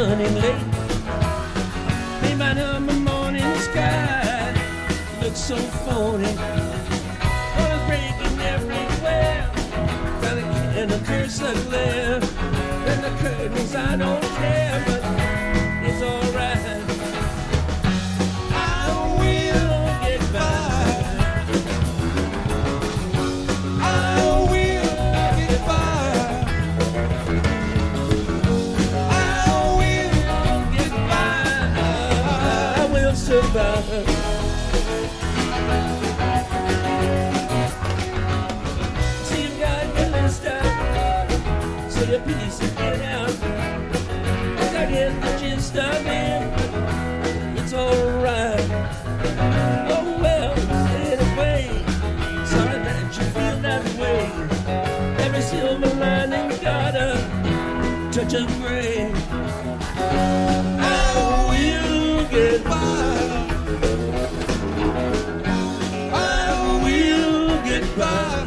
running late. Made my number morning sky look so phony. Colors breaking everywhere. Got a can of curse a glare. And the curtains, I don't care, but it's alright. I will get by. I will get by. I will get by. I will survive. See, you got your list out. Say your piece and get out. I get the gist of it. It's alright. Oh well, anyway. Sorry that you feel that way. Every silver lining got a touch of gray. I will get by. I will get by.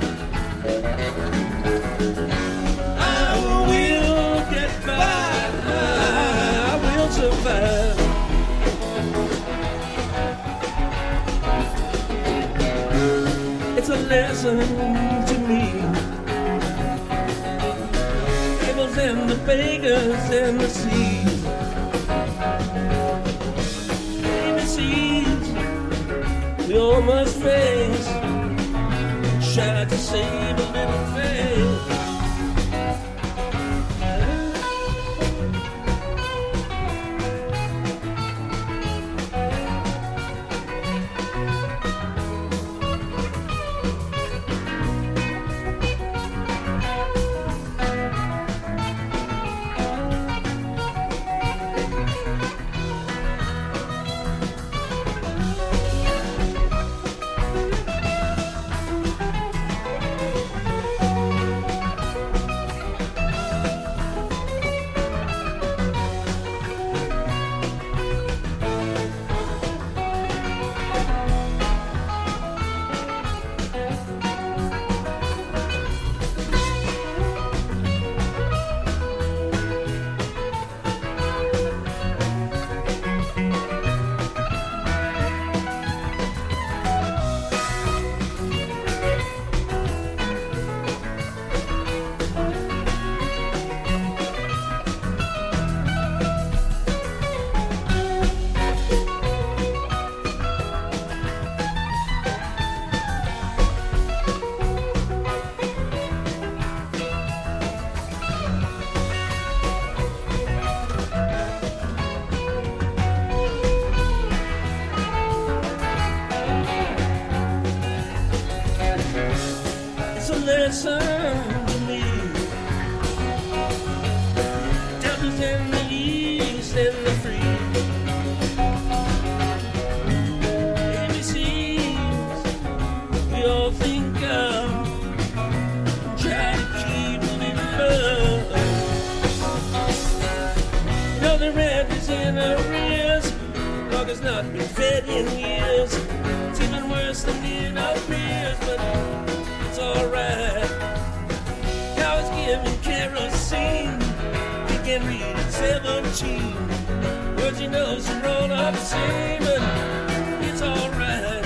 I will get by. I will survive. It's a lesson to me. Tables and the bakers and the seas. ABCs we all must face. Try to save a little face. Listen to me. Devils in the east and the free. ABCs we all think of. Try to keep it in love. No, the rent is in arrears. Dog has not been fed in years. It's even worse than it appears, but it's alright. Cows giving kerosene. We can read at 17. Words you know some roll up same, but it's alright.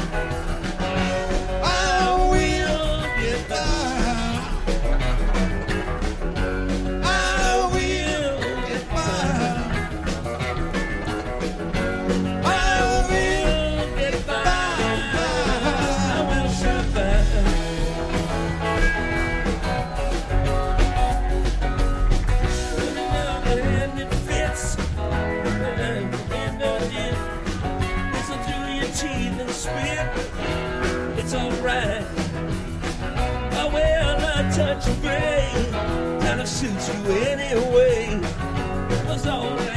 I will get by. I will get by. I will get by. I will survive. It's alright. Oh well, a touch of gray kind of suits you anyway. It was alright.